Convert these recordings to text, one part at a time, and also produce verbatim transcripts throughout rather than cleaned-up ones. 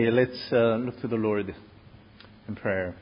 Okay, let's uh, look to the Lord in prayer.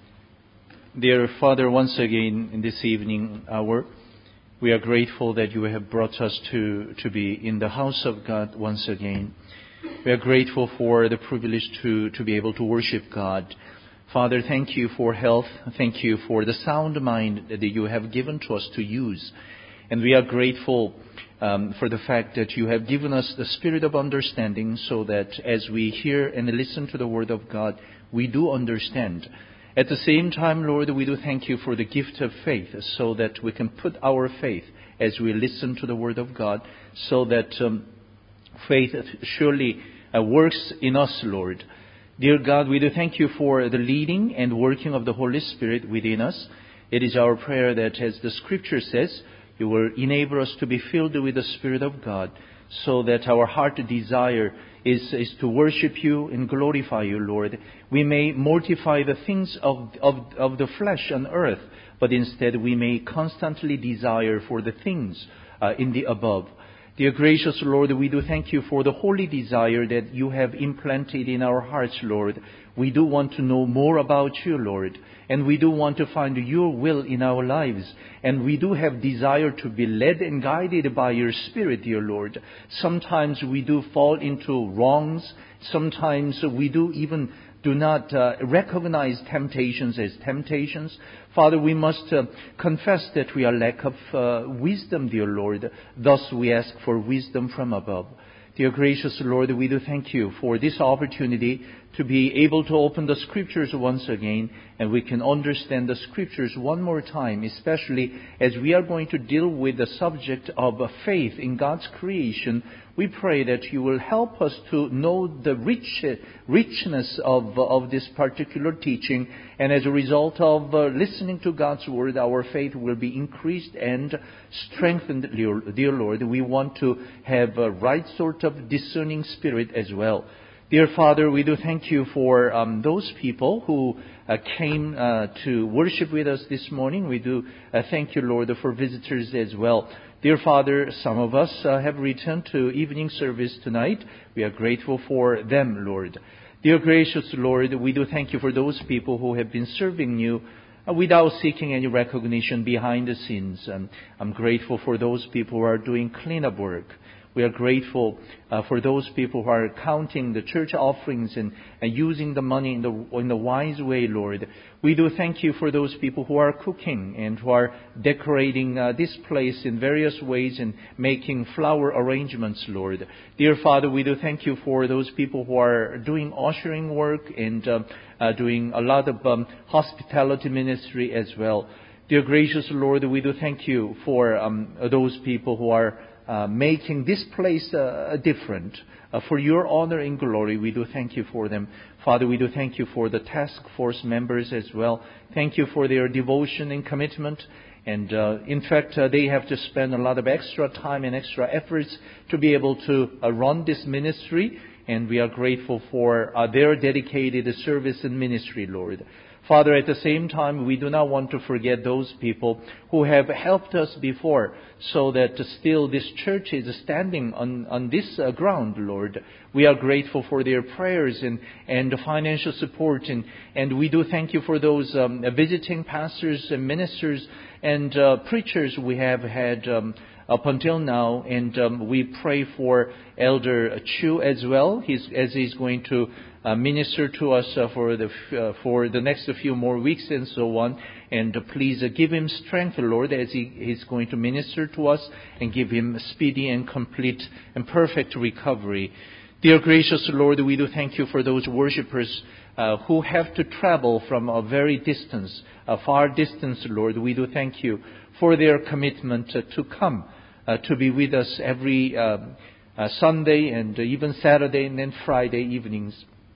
Dear Father, once again in this evening hour, we are grateful that you have brought us to, to be in the house of God once again. We are grateful for the privilege to, to be able to worship God. Father, thank you for health. Thank you for the sound mind that you have given to us to use. And we are grateful um, for the fact that you have given us the spirit of understanding so that as we hear and listen to the word of God, we do understand. At the same time, Lord, we do thank you for the gift of faith so that we can put our faith as we listen to the word of God so that um, faith surely uh, works in us, Lord. Dear God, we do thank you for the leading and working of the Holy Spirit within us. It is our prayer that, as the Scripture says, you will enable us to be filled with the Spirit of God so that our heart desire is, is to worship you and glorify you, Lord. We may mortify the things of, of, of the flesh on earth, but instead we may constantly desire for the things uh, in the above. Dear gracious Lord, we do thank you for the holy desire that you have implanted in our hearts, Lord. We do want to know more about you, Lord. And we do want to find your will in our lives. And we do have desire to be led and guided by your Spirit, dear Lord. Sometimes we do fall into wrongs. Sometimes we do even do not uh, recognize temptations as temptations. Father, we must uh, confess that we are lack of uh, wisdom, dear Lord. Thus we ask for wisdom from above. Dear gracious Lord, we do thank you for this opportunity to be able to open the Scriptures once again, and we can understand the Scriptures one more time, especially as we are going to deal with the subject of faith in God's creation. We pray that you will help us to know the rich, richness of, of this particular teaching, and as a result of uh, listening to God's Word, our faith will be increased and strengthened, dear Lord. We want to have a right sort of discerning spirit as well. Dear Father, we do thank you for um, those people who uh, came uh, to worship with us this morning. We do uh, thank you, Lord, for visitors as well. Dear Father, some of us uh, have returned to evening service tonight. We are grateful for them, Lord. Dear gracious Lord, we do thank you for those people who have been serving you uh, without seeking any recognition behind the scenes. Um, I'm grateful for those people who are doing cleanup work. We are grateful uh, for those people who are counting the church offerings and, and using the money in the, in the wise way, Lord. We do thank you for those people who are cooking and who are decorating uh, this place in various ways and making flower arrangements, Lord. Dear Father, we do thank you for those people who are doing ushering work and uh, uh, doing a lot of um, hospitality ministry as well. Dear gracious Lord, we do thank you for um, those people who are Uh, making this place uh, different. Uh, for your honor and glory, we do thank you for them. Father, we do thank you for the task force members as well. Thank you for their devotion and commitment. And uh, in fact, uh, they have to spend a lot of extra time and extra efforts to be able to uh, run this ministry. And we are grateful for uh, their dedicated service and ministry, Lord. Father, at the same time, we do not want to forget those people who have helped us before so that still this church is standing on, on this uh, ground, Lord. We are grateful for their prayers and, and financial support. And, and we do thank you for those um, visiting pastors and ministers and uh, preachers we have had um, up until now. And um, we pray for Elder Chu as well, he's, as he's going to Uh, minister to us uh, for the uh, for the next few more weeks and so on. And uh, please uh, give him strength, Lord, as he is going to minister to us, and give him speedy and complete and perfect recovery. Dear gracious Lord, we do thank you for those worshippers uh, who have to travel from a very distance, a far distance, Lord. We do thank you for their commitment uh, to come uh, to be with us every uh, uh, Sunday and uh, even Saturday and then Friday evenings.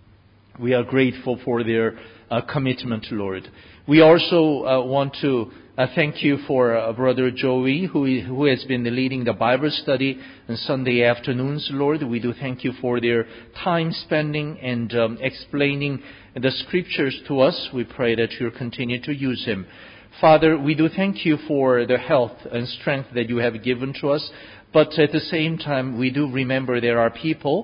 We are grateful for their uh, commitment, Lord. We also uh, want to uh, thank you for uh, Brother Joey, who, who has been leading the Bible study on Sunday afternoons, Lord. We do thank you for their time spending and um, explaining the Scriptures to us. We pray that you'll continue to use him. Father, we do thank you for the health and strength that you have given to us. But at the same time, we do remember there are people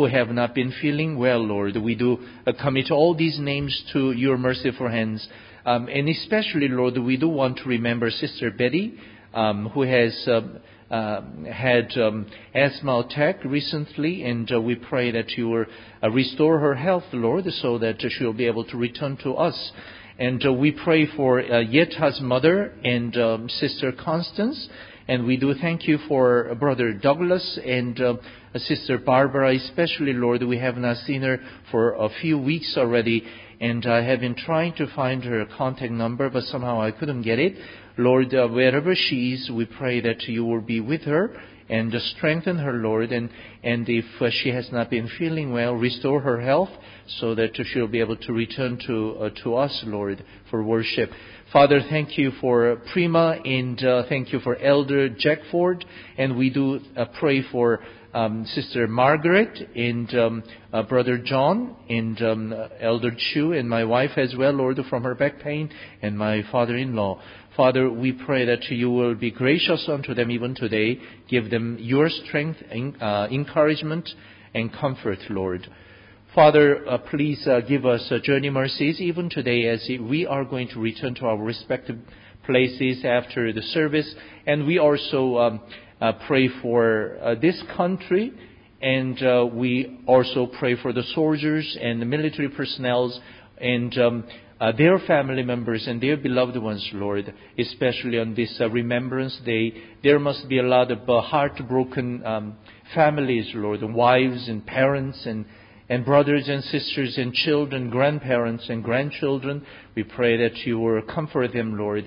who have not been feeling well, Lord. We do uh, commit all these names to your merciful hands. Um, and especially, Lord, we do want to remember Sister Betty, um, who has um, uh, had um, asthma attack recently, and uh, we pray that you will uh, restore her health, Lord, so that uh, she will be able to return to us. And uh, we pray for uh, Yeta's mother and um, Sister Constance. And we do thank you for Brother Douglas and uh, Sister Barbara, especially, Lord. We have not seen her for a few weeks already. And I have been trying to find her contact number, but somehow I couldn't get it. Lord, uh, wherever she is, we pray that you will be with her and uh, strengthen her, Lord. And, and if uh, she has not been feeling well, restore her health so that she'll be able to return to uh, to us, Lord, for worship. Father, thank you for Prima, and uh, thank you for Elder Jack Ford. And we do uh, pray for um, Sister Margaret and um, uh, Brother John and um, uh, Elder Chu and my wife as well, Lord, from her back pain, and my father-in-law. Father, we pray that you will be gracious unto them even today. Give them your strength, uh, encouragement, and comfort, Lord. Father, uh, please uh, give us uh, journey mercies even today as we are going to return to our respective places after the service. And we also um, uh, pray for uh, this country, and uh, we also pray for the soldiers and the military personnel and um, uh, their family members and their beloved ones, Lord, especially on this uh, Remembrance Day. There must be a lot of uh, heartbroken um, families, Lord, wives and parents and And brothers and sisters and children, grandparents and grandchildren. We pray that you will comfort them, Lord.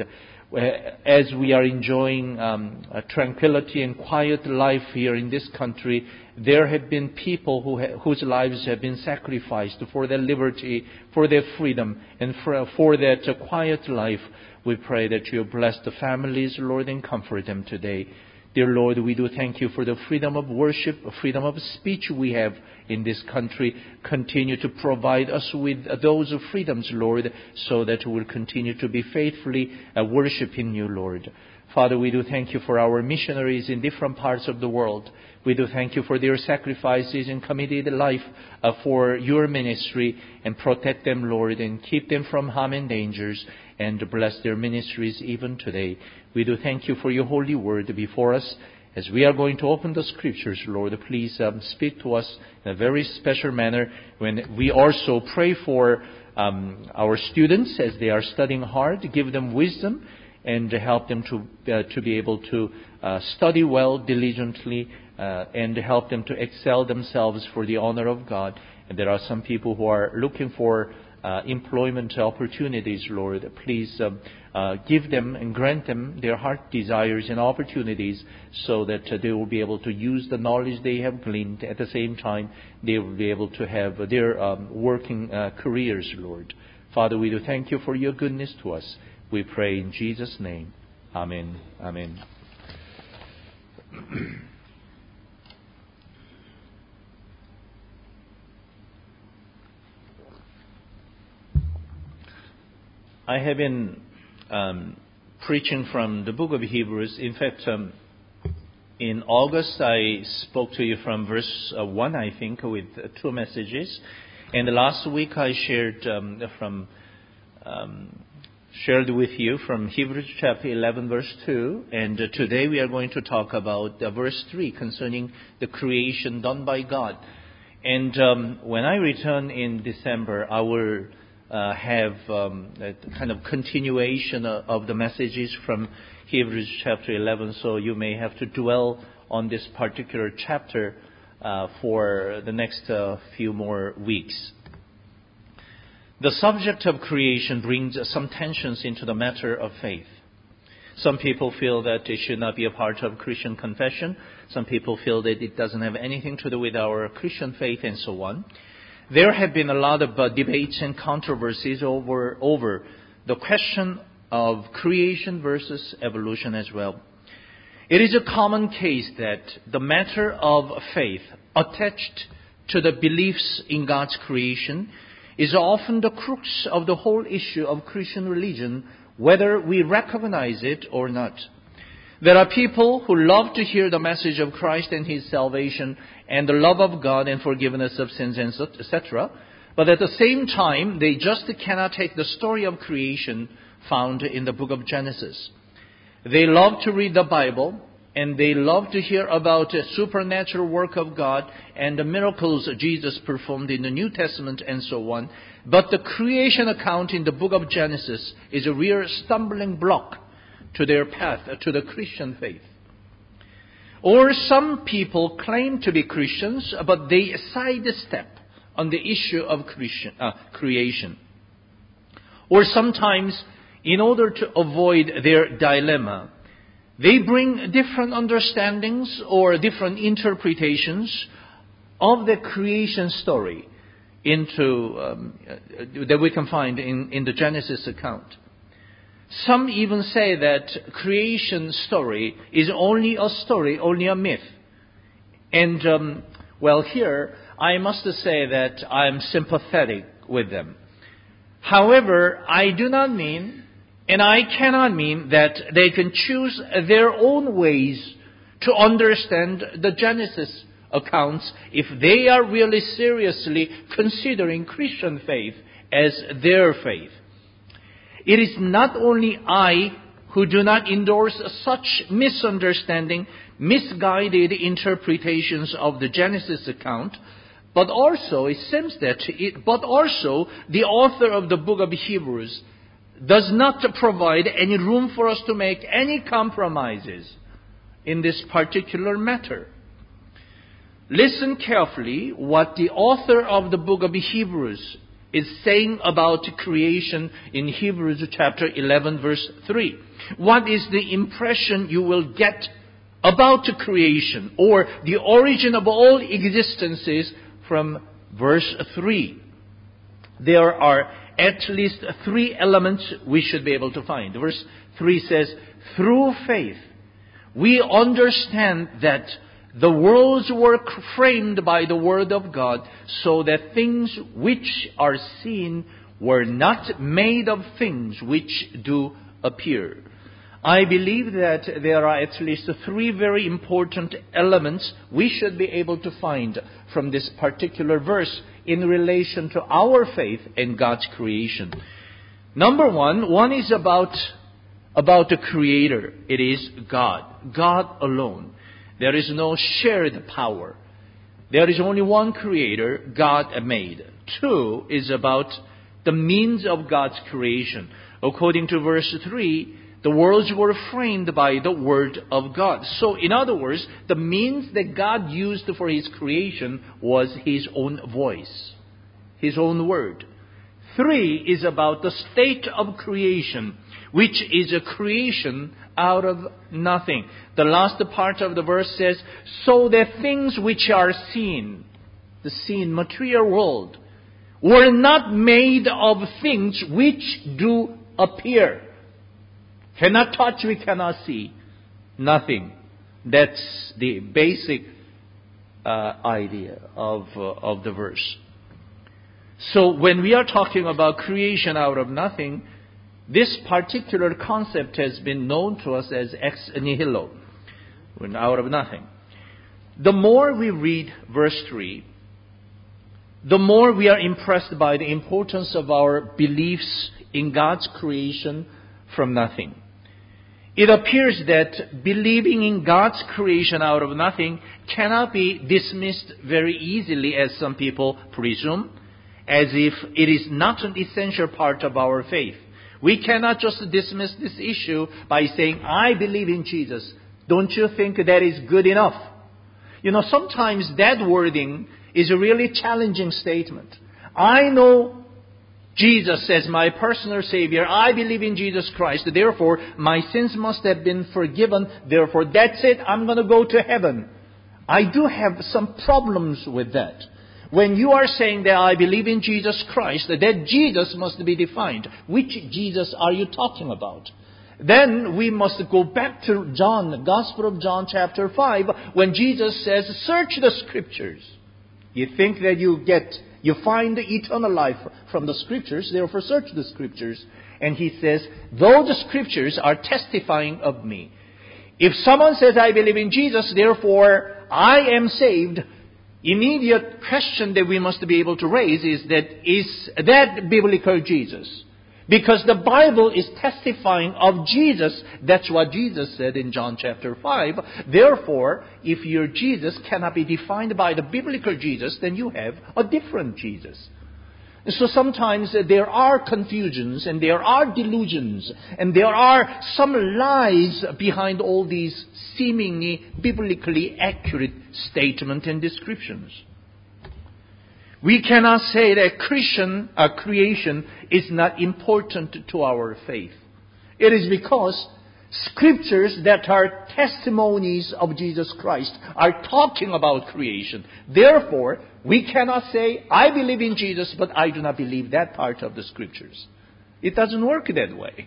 As we are enjoying um, a tranquility and quiet life here in this country, there have been people who ha- whose lives have been sacrificed for their liberty, for their freedom, and for, for that uh, quiet life. We pray that you bless the families, Lord, and comfort them today. Dear Lord, we do thank you for the freedom of worship, freedom of speech we have in this country. Continue to provide us with those freedoms, Lord, so that we will continue to be faithfully uh, worshiping you, Lord. Father, we do thank you for our missionaries in different parts of the world. We do thank you for their sacrifices and committed life uh, for your ministry, and protect them, Lord, and keep them from harm and dangers, and bless their ministries even today. We do thank you for your holy word before us. As we are going to open the scriptures, Lord, please um, speak to us in a very special manner. When we also pray for um, our students as they are studying hard, give them wisdom and help them to uh, to be able to uh, study well, diligently, uh, and help them to excel themselves for the honor of God. And there are some people who are looking for Uh, employment opportunities, Lord. Please um, uh, give them and grant them their heart desires and opportunities so that uh, they will be able to use the knowledge they have gleaned. At the same time, they will be able to have their um, working uh, careers, Lord. Father, we do thank you for your goodness to us. We pray in Jesus' name. Amen. Amen. I have been um, preaching from the book of Hebrews. In fact, um, in August, I spoke to you from verse uh, one, I think, with uh, two messages. And last week, I shared um, from um, shared with you from Hebrews chapter eleven, verse two. And uh, today, we are going to talk about uh, verse three concerning the creation done by God. And um, when I return in December, I will Uh, have um, a kind of continuation of, of the messages from Hebrews chapter eleven, so you may have to dwell on this particular chapter uh, for the next uh, few more weeks. The subject of creation brings uh, some tensions into the matter of faith. Some people feel that it should not be a part of Christian confession. Some people feel that it doesn't have anything to do with our Christian faith, and so on. There have been a lot of uh, debates and controversies over, over the question of creation versus evolution as well. It is a common case that the matter of faith attached to the beliefs in God's creation is often the crux of the whole issue of Christian religion, whether we recognize it or not. There are people who love to hear the message of Christ and His salvation and the love of God and forgiveness of sins, et cetera. But at the same time, they just cannot take the story of creation found in the book of Genesis. They love to read the Bible, and they love to hear about the supernatural work of God and the miracles Jesus performed in the New Testament and so on. But the creation account in the book of Genesis is a real stumbling block to their path, to the Christian faith. Or some people claim to be Christians, but they sidestep on the issue of Christian, uh, creation. Or sometimes, in order to avoid their dilemma, they bring different understandings or different interpretations of the creation story into um, that we can find in, in the Genesis account. Some even say that creation story is only a story, only a myth. And, um, well, here, I must say that I'm sympathetic with them. However, I do not mean, and I cannot mean, that they can choose their own ways to understand the Genesis accounts if they are really seriously considering Christian faith as their faith. It is not only I who do not endorse such misunderstanding, misguided interpretations of the Genesis account, but also it seems that it, but also the author of the book of Hebrews does not provide any room for us to make any compromises in this particular matter. Listen carefully what the author of the book of Hebrews is saying about creation in Hebrews chapter eleven verse three. What is the impression you will get about creation or the origin of all existences from verse three? There are at least three elements we should be able to find. Verse three says, through faith, we understand that the worlds were framed by the word of God, so that things which are seen were not made of things which do appear. I believe that there are at least three very important elements we should be able to find from this particular verse in relation to our faith in God's creation. Number one, one is about, about the Creator. It is God. God alone. There is no shared power. There is only one Creator, God made. Two is about the means of God's creation. According to verse three, the worlds were framed by the Word of God. So, in other words, the means that God used for His creation was His own voice, His own Word. Three is about the state of creation, which is a creation out of nothing. The last part of the verse says, so that things which are seen, the seen material world, were not made of things which do appear. Cannot touch, we cannot see. Nothing. That's the basic uh, idea of, uh, of the verse. So when we are talking about creation out of nothing, this particular concept has been known to us as ex nihilo, out of nothing. The more we read verse three, the more we are impressed by the importance of our beliefs in God's creation from nothing. It appears that believing in God's creation out of nothing cannot be dismissed very easily, as some people presume, as if it is not an essential part of our faith. We cannot just dismiss this issue by saying, I believe in Jesus. Don't you think that is good enough? You know, sometimes that wording is a really challenging statement. I know Jesus as my personal Savior. I believe in Jesus Christ. Therefore, my sins must have been forgiven. Therefore, that's it. I'm going to go to heaven. I do have some problems with that. When you are saying that I believe in Jesus Christ, that Jesus must be defined. Which Jesus are you talking about? Then we must go back to John, the Gospel of John chapter five, when Jesus says, search the Scriptures. You think that you get, you find the eternal life from the Scriptures, therefore search the Scriptures. And He says, though the Scriptures are testifying of me. If someone says, I believe in Jesus, therefore I am saved, immediate question that we must be able to raise is that, is that biblical Jesus? Because the Bible is testifying of Jesus. That's what Jesus said in John chapter five. Therefore, if your Jesus cannot be defined by the biblical Jesus, then you have a different Jesus. So sometimes there are confusions and there are delusions and there are some lies behind all these seemingly biblically accurate statements and descriptions. We cannot say that Christian uh, creation is not important to our faith. It is because scriptures that are testimonies of Jesus Christ are talking about creation. Therefore, we cannot say, I believe in Jesus, but I do not believe that part of the scriptures. It doesn't work that way.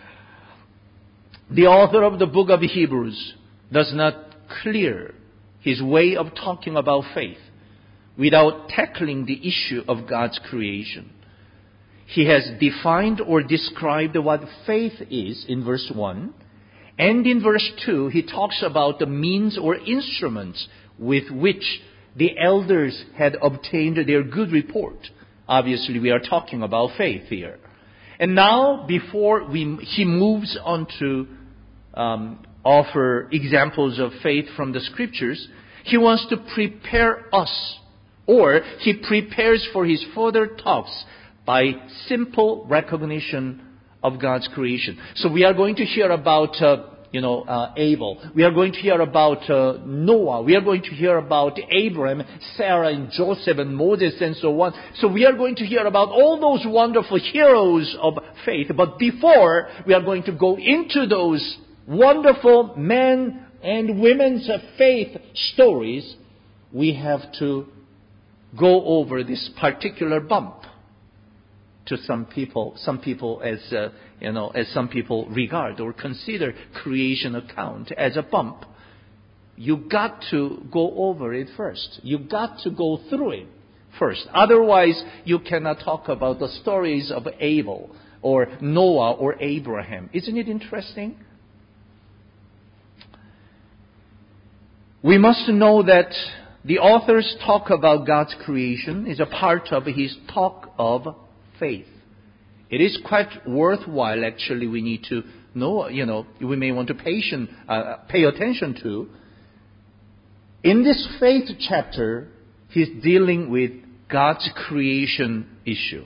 The author of the book of Hebrews does not clear his way of talking about faith without tackling the issue of God's creation. He has defined or described what faith is in verse one. And in verse two, he talks about the means or instruments with which the elders had obtained their good report. Obviously, we are talking about faith here. And now, before we, he moves on to um, offer examples of faith from the scriptures, he wants to prepare us, or he prepares for his further talks by simple recognition of God's creation. So we are going to hear about, uh, you know, uh, Abel. We are going to hear about uh, Noah. We are going to hear about Abraham, Sarah, and Joseph, and Moses, and so on. So we are going to hear about all those wonderful heroes of faith. But before we are going to go into those wonderful men and women's faith stories, we have to go over this particular bump. To some people, some people as uh, you know, as some people regard or consider creation account as a bump. You got to go over it first. You got to go through it first. Otherwise, you cannot talk about the stories of Abel or Noah or Abraham. Isn't it interesting? We must know that the author's talk about God's creation is a part of his talk of faith. It is quite worthwhile, actually, we need to know, you know, we may want to patient, uh, pay attention to. In this faith chapter, he's dealing with God's creation issue.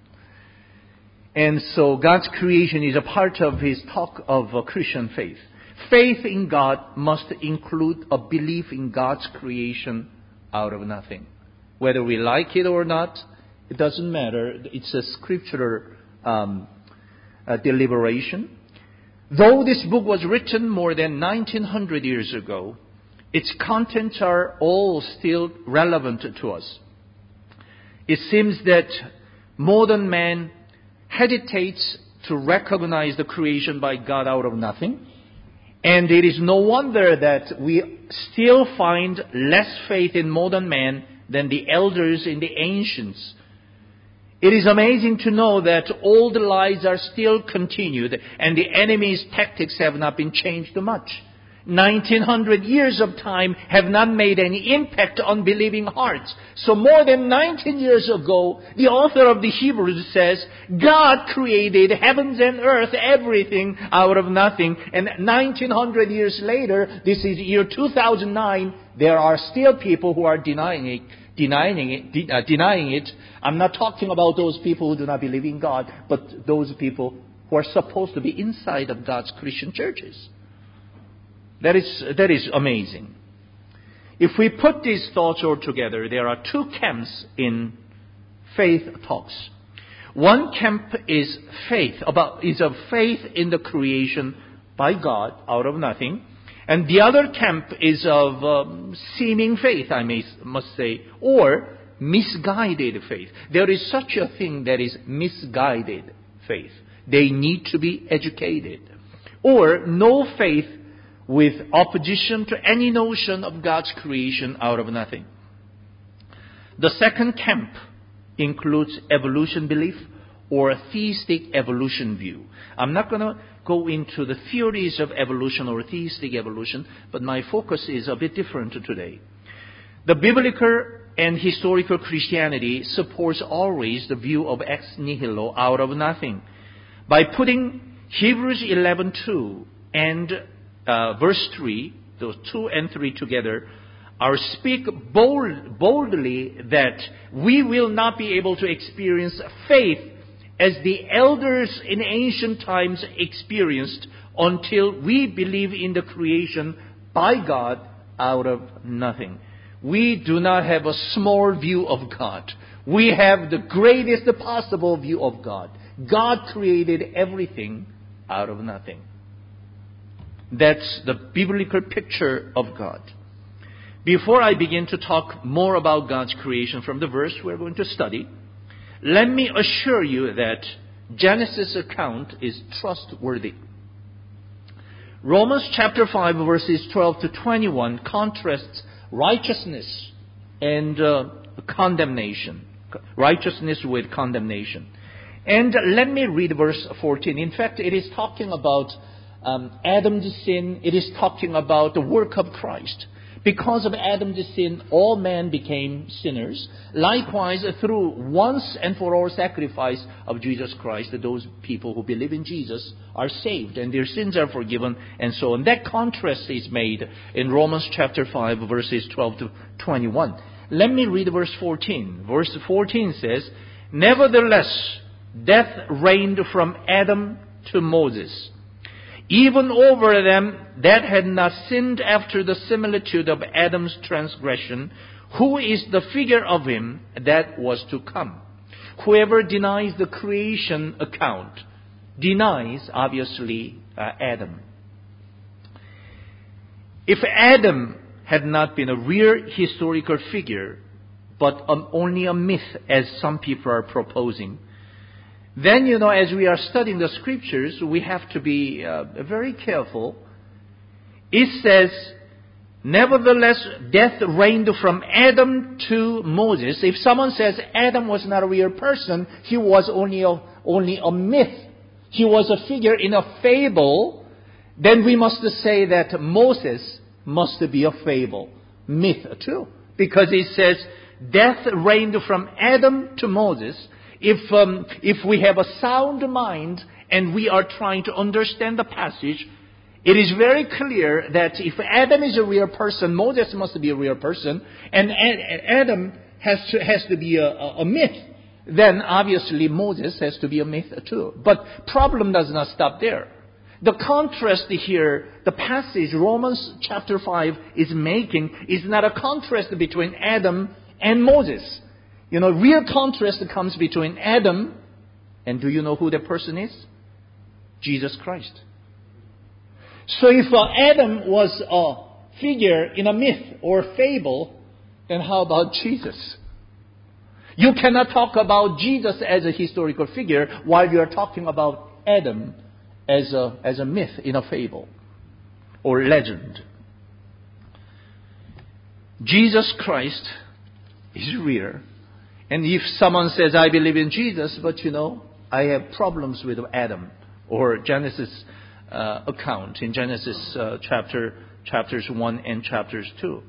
And so God's creation is a part of his talk of uh, Christian faith. Faith in God must include a belief in God's creation out of nothing. Whether we like it or not, it doesn't matter. It's a scriptural um, uh, deliberation. Though this book was written more than nineteen hundred years ago, its contents are all still relevant to us. It seems that modern man hesitates to recognize the creation by God out of nothing. And it is no wonder that we still find less faith in modern man than the elders in the ancients. It is amazing to know that old lies are still continued and the enemy's tactics have not been changed much. nineteen hundred years of time have not made any impact on believing hearts. So more than nineteen years ago, the author of the Hebrews says, God created heavens and earth, everything out of nothing. And nineteen hundred years later, this is year two thousand nine, there are still people who are denying it. Denying it, de- uh, denying it. I'm not talking about those people who do not believe in God, but those people who are supposed to be inside of God's Christian churches. That is, that is amazing. If we put these thoughts all together, there are two camps in faith talks. One camp is faith, about, is of faith in the creation by God out of nothing. And the other camp is of um, seeming faith, I may must say, or misguided faith. There is such a thing that is misguided faith. They need to be educated. Or no faith with opposition to any notion of God's creation out of nothing. The second camp includes evolution belief or a theistic evolution view. I'm not going to go into the theories of evolution or theistic evolution, but my focus is a bit different today. The biblical and historical Christianity supports always the view of ex nihilo, out of nothing. By putting Hebrews eleven two and uh, verse three, those two and three together, are speak bold, boldly that we will not be able to experience faith as the elders in ancient times experienced until we believe in the creation by God out of nothing. We do not have a small view of God. We have the greatest possible view of God. God created everything out of nothing. That's the biblical picture of God. Before I begin to talk more about God's creation from the verse we're going to study, let me assure you that Genesis account is trustworthy. Romans chapter five verses twelve to twenty-one contrasts righteousness and uh, condemnation. Righteousness with condemnation. And let me read verse fourteen. In fact, it is talking about um, Adam's sin. It is talking about the work of Christ. Because of Adam's sin, all men became sinners. Likewise, through once and for all sacrifice of Jesus Christ, those people who believe in Jesus are saved and their sins are forgiven and so on. That contrast is made in Romans chapter five, verses twelve to twenty-one. Let me read verse fourteen. Verse fourteen says, "Nevertheless, death reigned from Adam to Moses, even over them that had not sinned after the similitude of Adam's transgression, who is the figure of him that was to come." Whoever denies the creation account denies, obviously, uh, Adam. If Adam had not been a real historical figure, but um, only a myth, as some people are proposing, then, you know, as we are studying the scriptures, we have to be uh, very careful. It says, "Nevertheless, death reigned from Adam to Moses." If someone says Adam was not a real person, he was only a, only a myth, he was a figure in a fable, then we must say that Moses must be a fable, myth too. Because it says, death reigned from Adam to Moses. If um, if we have a sound mind and we are trying to understand the passage, it is very clear that if Adam is a real person, Moses must be a real person, and Adam has to has to be a, a myth, then obviously Moses has to be a myth too. But problem does not stop there. The contrast here, the passage Romans chapter five is making, is not a contrast between Adam and Moses. You know, real contrast comes between Adam, and do you know who that person is? Jesus Christ. So if uh, Adam was a figure in a myth or fable, then how about Jesus? You cannot talk about Jesus as a historical figure while you are talking about Adam as a, as a myth in a fable or legend. Jesus Christ is real. And if someone says, I believe in Jesus, but you know, I have problems with Adam, or Genesis uh, account in Genesis uh, chapter chapters one and chapters two.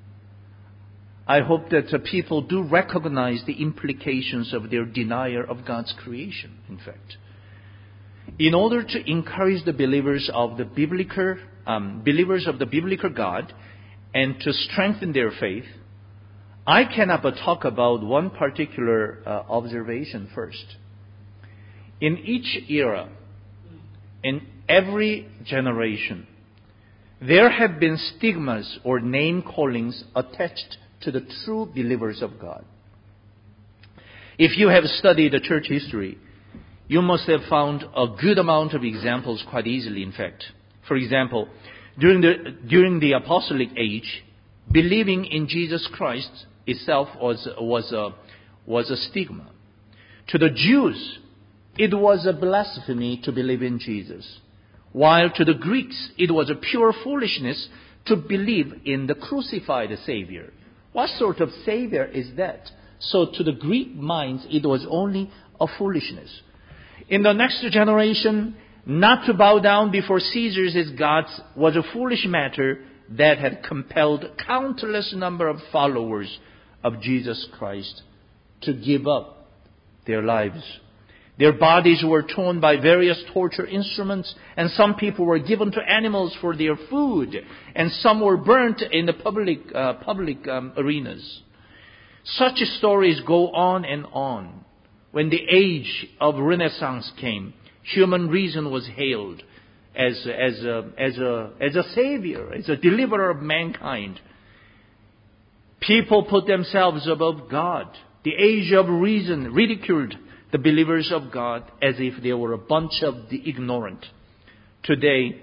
I hope that uh, people do recognize the implications of their denial of God's creation, in fact. In order to encourage the believers of the biblical, um, believers of the biblical God and to strengthen their faith, I cannot but talk about one particular uh, observation first. In each era, in every generation, there have been stigmas or name callings attached to the true believers of God. If you have studied the church history, you must have found a good amount of examples quite easily, in fact. For example, during the, during the apostolic age, believing in Jesus Christ itself was, was, a, was a stigma. To the Jews, it was a blasphemy to believe in Jesus. While to the Greeks, it was a pure foolishness to believe in the crucified Savior. What sort of Savior is that? So to the Greek minds, it was only a foolishness. In the next generation, not to bow down before Caesars as gods was a foolish matter that had compelled countless number of followers of Jesus Christ to give up their lives. Their bodies were torn by various torture instruments, and some people were given to animals for their food, and some were burnt in the public uh, public um, arenas. Such stories go on and on. When the age of Renaissance came, human reason was hailed as as a, as a as a savior, as a deliverer of mankind. People put themselves above God. The age of reason ridiculed the believers of God as if they were a bunch of the ignorant. Today,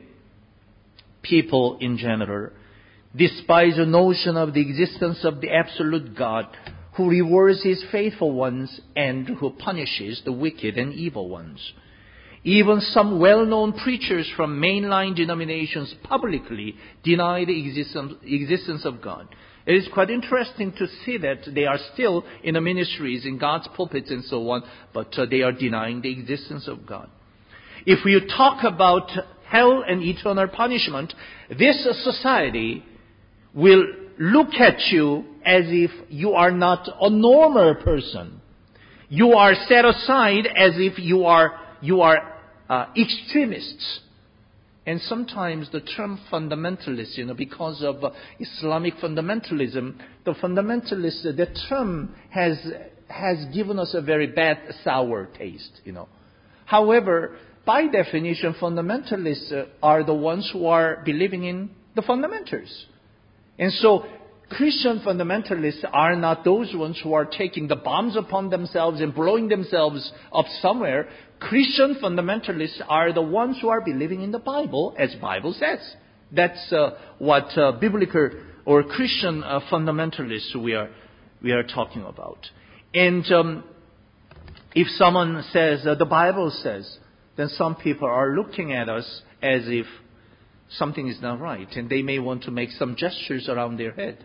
people in general despise the notion of the existence of the absolute God who rewards His faithful ones and who punishes the wicked and evil ones. Even some well-known preachers from mainline denominations publicly deny the existence, existence of God. It is quite interesting to see that they are still in the ministries, in God's pulpits and so on, but uh, they are denying the existence of God. If we talk about hell and eternal punishment, this society will look at you as if you are not a normal person. You are set aside as if you are you are uh, extremists. And sometimes the term fundamentalist, you know, because of uh, Islamic fundamentalism, the fundamentalist, uh, the term has has given us a very bad, sour taste, you know. However, by definition, fundamentalists uh, are the ones who are believing in the fundamentals. And so, Christian fundamentalists are not those ones who are taking the bombs upon themselves and blowing themselves up somewhere. Christian fundamentalists are the ones who are believing in the Bible, as Bible says. That's uh, what uh, biblical or Christian uh, fundamentalists we are we are talking about. And um, if someone says uh, the Bible says, then some people are looking at us as if something is not right, and they may want to make some gestures around their head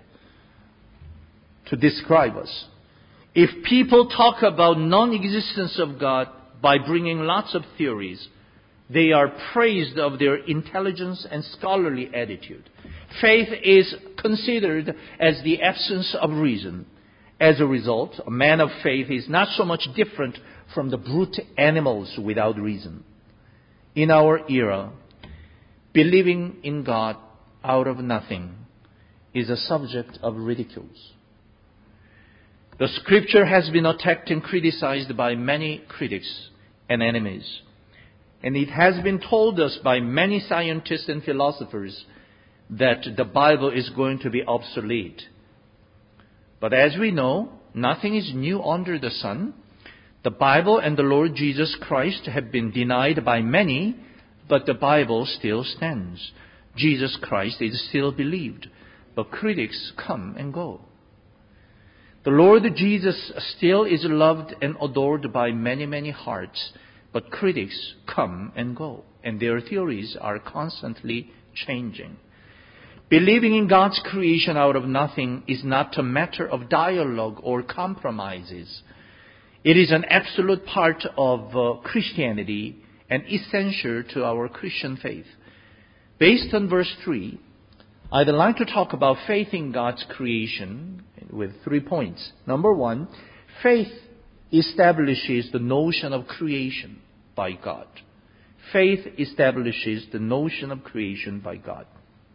to describe us. If people talk about non-existence of God by bringing lots of theories, they are praised of their intelligence and scholarly attitude. Faith is considered as the absence of reason. As a result, a man of faith is not so much different from the brute animals without reason. In our era, believing in God out of nothing is a subject of ridicules. The Scripture has been attacked and criticized by many critics and enemies. And it has been told us by many scientists and philosophers that the Bible is going to be obsolete. But as we know, nothing is new under the sun. The Bible and the Lord Jesus Christ have been denied by many, but the Bible still stands. Jesus Christ is still believed, but critics come and go. The Lord Jesus still is loved and adored by many, many hearts, but critics come and go, and their theories are constantly changing. Believing in God's creation out of nothing is not a matter of dialogue or compromises. It is an absolute part of uh, Christianity and essential to our Christian faith. Based on verse three, I'd like to talk about faith in God's creation with three points. Number one, faith establishes the notion of creation by God. Faith establishes the notion of creation by God.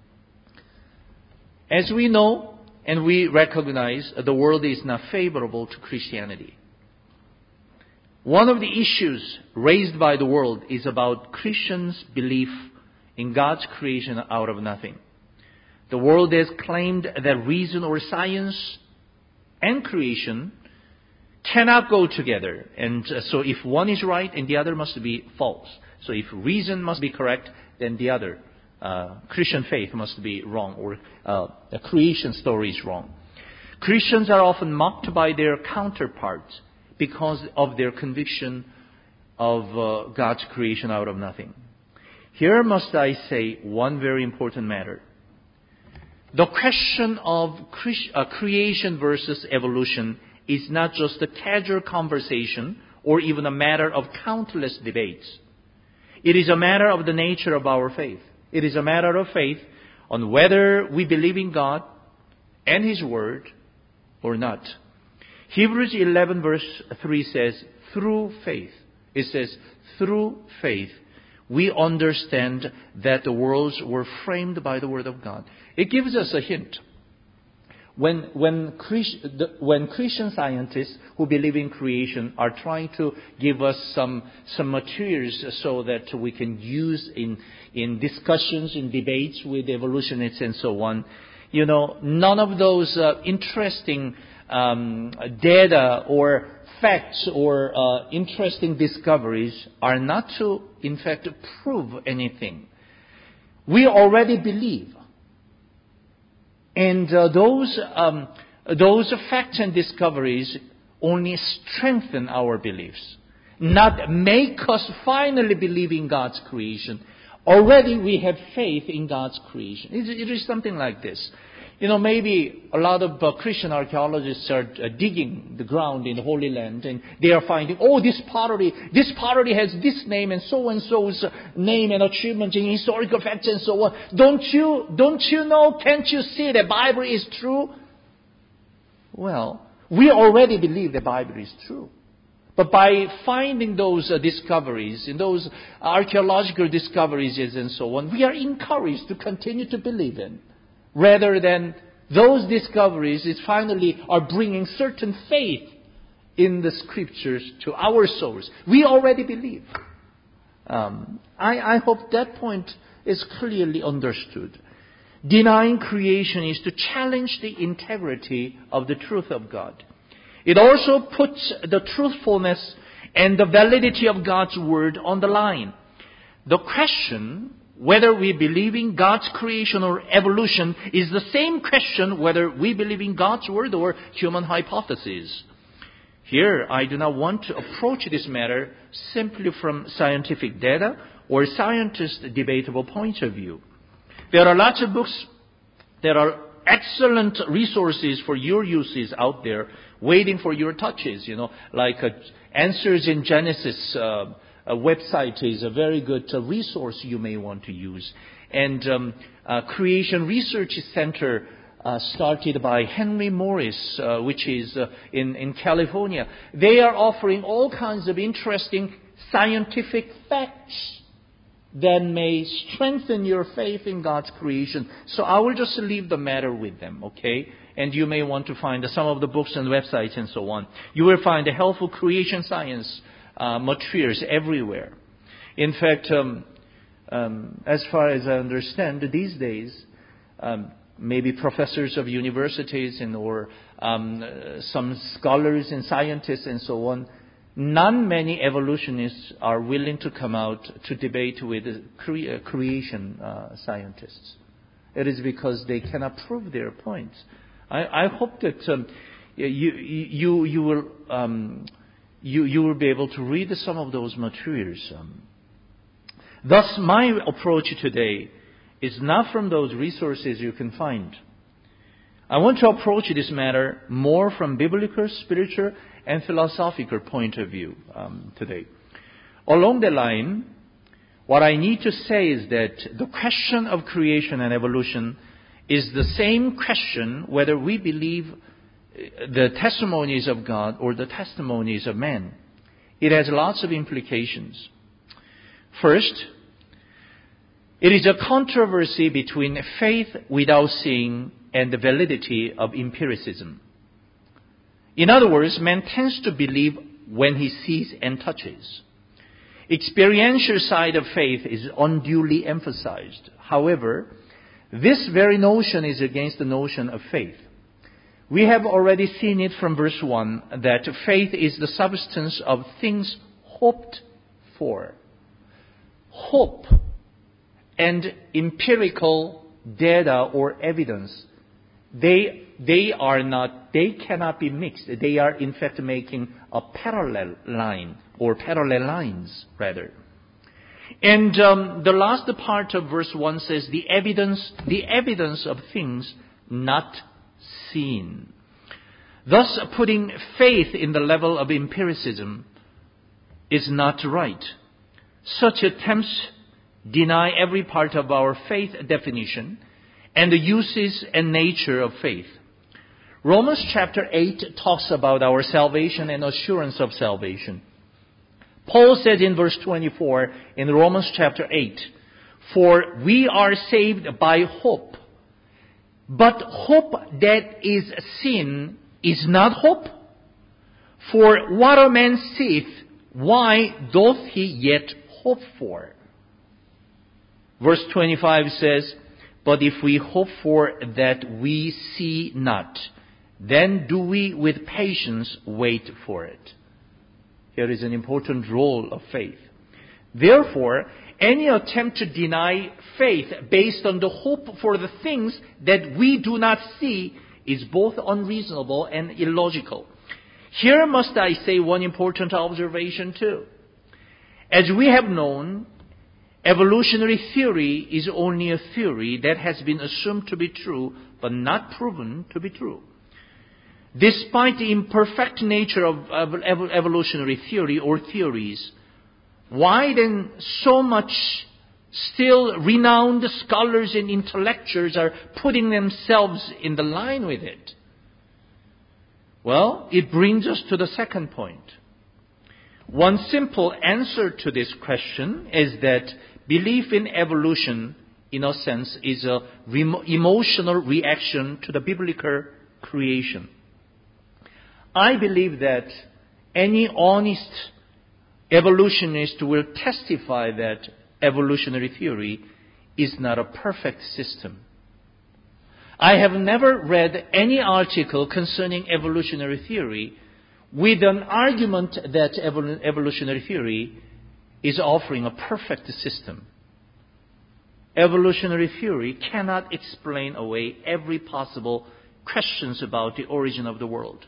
As we know and we recognize, the world is not favorable to Christianity. One of the issues raised by the world is about Christians' belief in God's creation out of nothing. The world has claimed that reason or science and creation cannot go together. And so if one is right and the other must be false. So if reason must be correct, then the other, uh, Christian faith must be wrong, or uh, the creation story is wrong. Christians are often mocked by their counterparts because of their conviction of uh, God's creation out of nothing. Here must I say one very important matter. The question of creation versus evolution is not just a casual conversation or even a matter of countless debates. It is a matter of the nature of our faith. It is a matter of faith on whether we believe in God and His Word or not. Hebrews eleven verse three says, through faith. It says, through faith, we understand that the worlds were framed by the Word of God. It gives us a hint. When, when, Christ, the, when Christian scientists who believe in creation are trying to give us some, some materials so that we can use in, in discussions, in debates with evolutionists and so on, you know, none of those uh, interesting um, data or facts or uh, interesting discoveries are not to, in fact, prove anything. We already believe. And uh, those um, those facts and discoveries only strengthen our beliefs, not make us finally believe in God's creation. Already we have faith in God's creation. It, it is something like this. You know, maybe a lot of uh, Christian archaeologists are uh, digging the ground in the Holy Land, and they are finding, oh, this pottery, this pottery has this name and so and so's name and achievement in historical facts and so on. Don't you, don't you know? Can't you see the Bible is true? Well, we already believe the Bible is true. But by finding those uh, discoveries, in those archaeological discoveries and so on, we are encouraged to continue to believe in. Rather than those discoveries is finally are bringing certain faith in the Scriptures to our souls. We already believe. Um, I, I hope that point is clearly understood. Denying creation is to challenge the integrity of the truth of God. It also puts the truthfulness and the validity of God's Word on the line. The question whether we believe in God's creation or evolution is the same question whether we believe in God's Word or human hypotheses. Here, I do not want to approach this matter simply from scientific data or scientists' debatable point of view. There are lots of books, there are excellent resources for your uses out there waiting for your touches, you know, like uh, Answers in Genesis uh, A website is a very good uh, resource you may want to use. And um, uh, Creation Research Center uh, started by Henry Morris, uh, which is uh, in, in California. They are offering all kinds of interesting scientific facts that may strengthen your faith in God's creation. So I will just leave the matter with them, okay? And you may want to find uh, some of the books and websites and so on. You will find a helpful creation science Uh, materials everywhere. In fact, um, um, as far as I understand, these days, um, maybe professors of universities and or um, uh, some scholars and scientists and so on, not many evolutionists are willing to come out to debate with cre- creation uh, scientists. It is because they cannot prove their points. I, I hope that um, you you you will. Um, You, you will be able to read some of those materials. Um, thus, my approach today is not from those resources you can find. I want to approach this matter more from biblical, spiritual, and philosophical point of view um, today. Along the line, what I need to say is that the question of creation and evolution is the same question whether we believe the testimonies of God or the testimonies of man. It has lots of implications. First, it is a controversy between faith without seeing and the validity of empiricism. In other words, man tends to believe when he sees and touches. Experiential side of faith is unduly emphasized. However, this very notion is against the notion of faith. We have already seen it from verse one that faith is the substance of things hoped for. Hope and empirical data or evidence, they they are not, they cannot be mixed. They are in fact making a parallel line or parallel lines rather. And um, the last part of verse one says the evidence, the evidence of things not seen. Thus putting faith in the level of empiricism is not right. Such attempts deny every part of our faith definition and the uses and nature of faith. Romans chapter eight talks about our salvation and assurance of salvation. Paul says in verse twenty-four in Romans chapter eight, "For we are saved by hope. But hope that is seen is not hope. For what a man seeth, why doth he yet hope for?" Verse twenty-five says, "But if we hope for that we see not, then do we with patience wait for it." Here is an important role of faith. Therefore, any attempt to deny faith based on the hope for the things that we do not see is both unreasonable and illogical. Here must I say one important observation too. As we have known, evolutionary theory is only a theory that has been assumed to be true, but not proven to be true. Despite the imperfect nature of evolutionary theory or theories, why then so much still renowned scholars and intellectuals are putting themselves in the line with it? Well, it brings us to the second point. One simple answer to this question is that belief in evolution, in a sense, is a remo- emotional reaction to the biblical creation. I believe that any honest evolutionist will testify that evolutionary theory is not a perfect system. I have never read any article concerning evolutionary theory with an argument that evol- evolutionary theory is offering a perfect system. Evolutionary theory cannot explain away every possible questions about the origin of the world.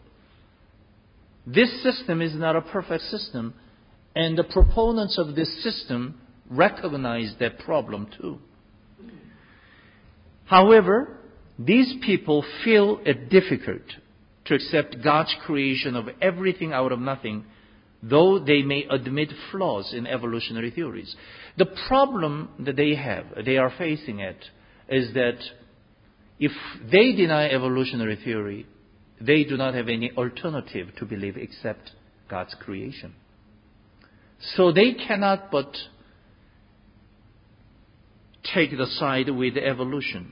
This system is not a perfect system, and the proponents of this system recognize that problem too. However, these people feel it difficult to accept God's creation of everything out of nothing, though they may admit flaws in evolutionary theories. The problem that they have, they are facing it, is that if they deny evolutionary theory, they do not have any alternative to believe except God's creation. So they cannot but take the side with evolution.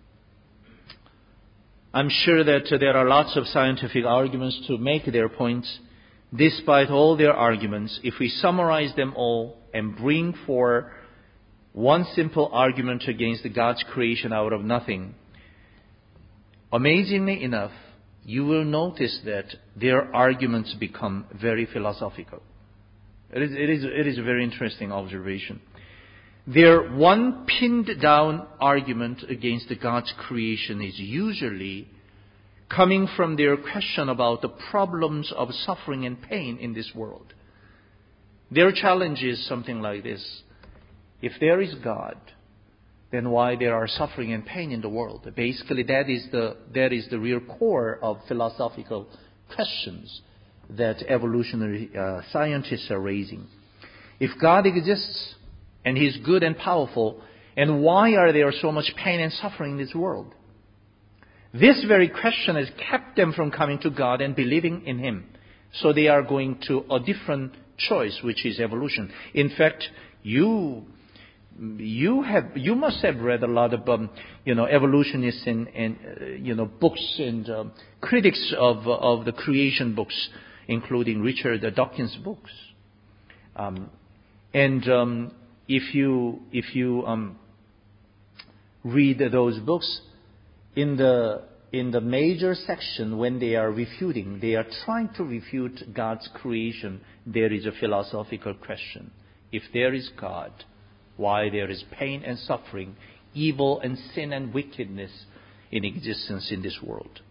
I'm sure that there are lots of scientific arguments to make their points. Despite all their arguments, if we summarize them all and bring for one simple argument against God's creation out of nothing, amazingly enough, you will notice that their arguments become very philosophical. It is, it is, it is a very interesting observation. Their one pinned down argument against God's creation is usually coming from their question about the problems of suffering and pain in this world. Their challenge is something like this: if there is God, then why there are suffering and pain in the world? Basically, that is the that is the real core of philosophical questions that evolutionary uh, scientists are raising. If God exists and He is good and powerful, and why are there so much pain and suffering in this world? This very question has kept them from coming to God and believing in Him. So they are going to a different choice, which is evolution. In fact, you you have you must have read a lot of um, you know evolutionists and, and uh, you know books and um, critics of of the creation books, including Richard Dawkins' books. Um, and um, if you if you um, read those books, in the in the major section when they are refuting, they are trying to refute God's creation. There is a philosophical question: if there is God, why there is pain and suffering, evil and sin and wickedness in existence in this world?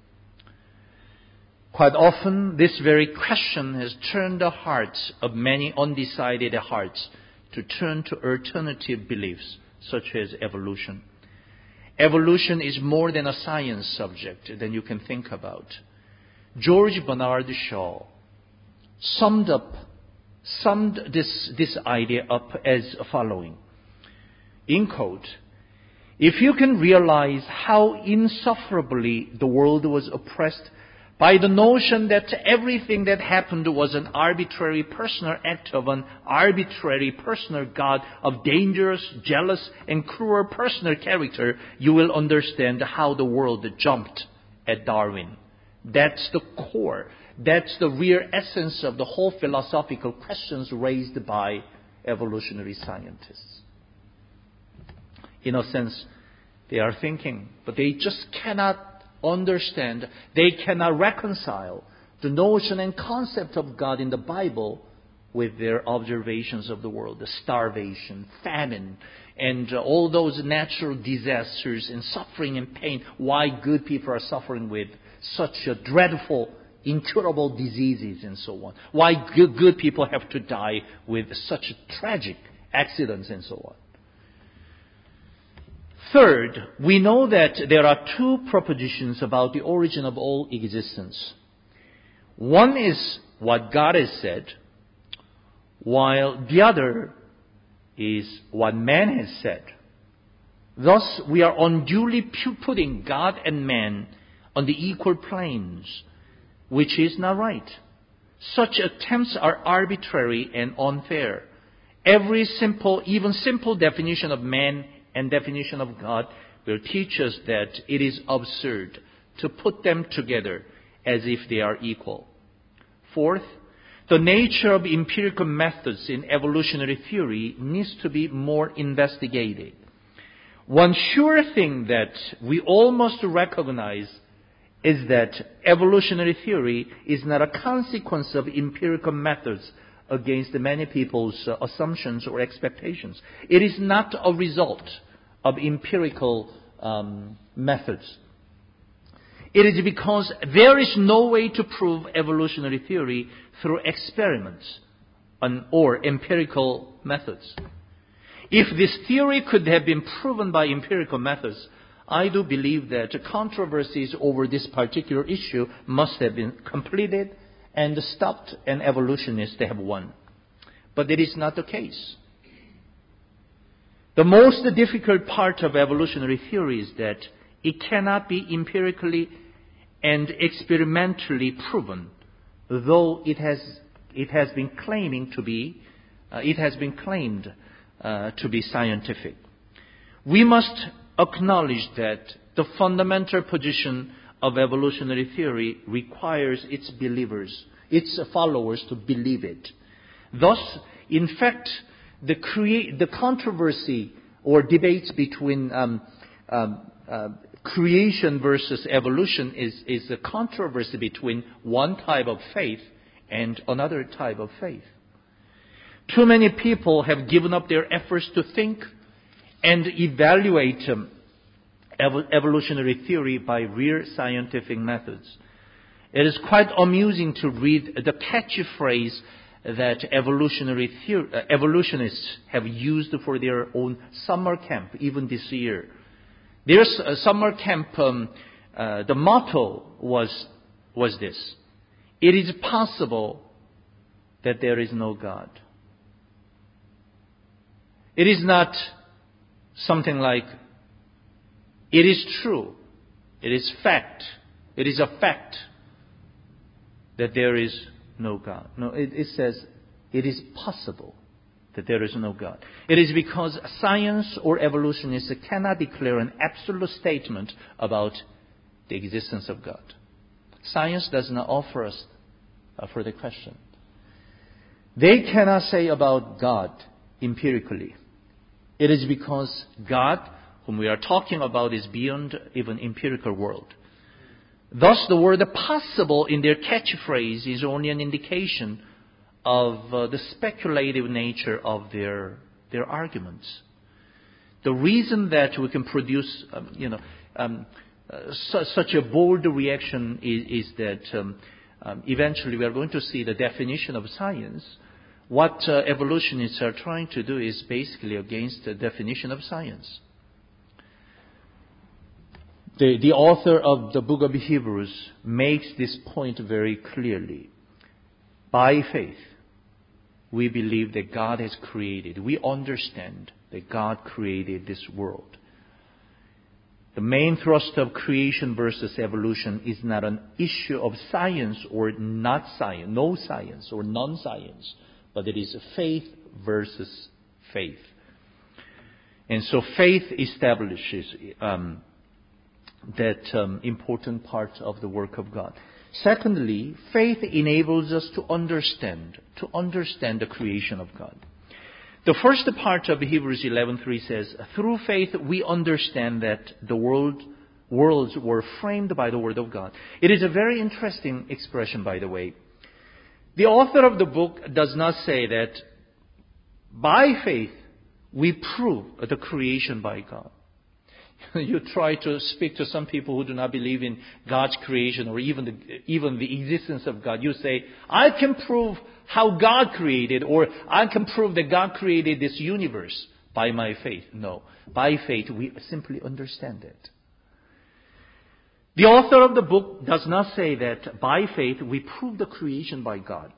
Quite often, this very question has turned the hearts of many undecided hearts to turn to alternative beliefs, such as evolution. Evolution is more than a science subject than you can think about. George Bernard Shaw summed up summed this, this idea up as following. In quote, if you can realize how insufferably the world was oppressed by the notion that everything that happened was an arbitrary personal act of an arbitrary personal God of dangerous, jealous, and cruel personal character, you will understand how the world jumped at Darwin. That's the core. That's the real essence of the whole philosophical questions raised by evolutionary scientists. In a sense, they are thinking, but they just cannot understand, they cannot reconcile the notion and concept of God in the Bible with their observations of the world, the starvation, famine, and uh, all those natural disasters and suffering and pain, why good people are suffering with such a dreadful, incurable diseases and so on, why good, good people have to die with such tragic accidents and so on. Third, we know that there are two propositions about the origin of all existence. One is what God has said, while the other is what man has said. Thus, we are unduly putting God and man on the equal planes, which is not right. Such attempts are arbitrary and unfair. Every simple, even simple definition of man and definition of God will teach us that it is absurd to put them together as if they are equal. Fourth, the nature of empirical methods in evolutionary theory needs to be more investigated. One sure thing that we all must recognize is that evolutionary theory is not a consequence of empirical methods against many people's uh, assumptions or expectations. It is not a result of empirical um, methods. It is because there is no way to prove evolutionary theory through experiments or empirical methods. If this theory could have been proven by empirical methods, I do believe that controversies over this particular issue must have been completed and stopped, and evolutionists have won. But it is not the case. The most difficult part of evolutionary theory is that it cannot be empirically and experimentally proven, though it has it has been claiming to be uh, it has been claimed uh, to be scientific. We must acknowledge that the fundamental position of evolutionary theory requires its believers, its followers, to believe it. Thus, in fact, the crea- the controversy or debates between um, um, uh, creation versus evolution is, is a controversy between one type of faith and another type of faith. Too many people have given up their efforts to think and evaluate um, ev- evolutionary theory by real scientific methods. It is quite amusing to read the catchy phrase that evolutionary theory, uh, evolutionists have used for their own summer camp, even this year. Their uh, summer camp, um, uh, the motto was, was this: it is possible that there is no God. It is not something like, it is true, it is fact, it is a fact that there is no God. No, it, it says it is possible that there is no God. It is because science or evolutionists cannot declare an absolute statement about the existence of God. Science does not offer us a further question. They cannot say about God empirically. It is because God, whom we are talking about, is beyond even empirical world. Thus, the word possible in their catchphrase is only an indication of uh, the speculative nature of their their arguments. The reason that we can produce, um, you know, um, uh, su- such a bold reaction is, is that um, um, eventually we are going to see the definition of science. What uh, evolutionists are trying to do is basically against the definition of science. The, the author of the book of Hebrews makes this point very clearly. By faith, we believe that God has created. We understand that God created this world. The main thrust of creation versus evolution is not an issue of science or not science, no science or non-science, but it is faith versus faith. And so faith establishes um, that um, important part of the work of God. Secondly, faith enables us to understand, to understand the creation of God. The first part of Hebrews eleven three says, through faith we understand that the world worlds were framed by the Word of God. It is a very interesting expression, by the way. The author of the book does not say that by faith we prove the creation by God. You try to speak to some people who do not believe in God's creation or even the, even the existence of God. You say, I can prove how God created, or I can prove that God created this universe by my faith. No. By faith, we simply understand it. The author of the book does not say that by faith we prove the creation by God.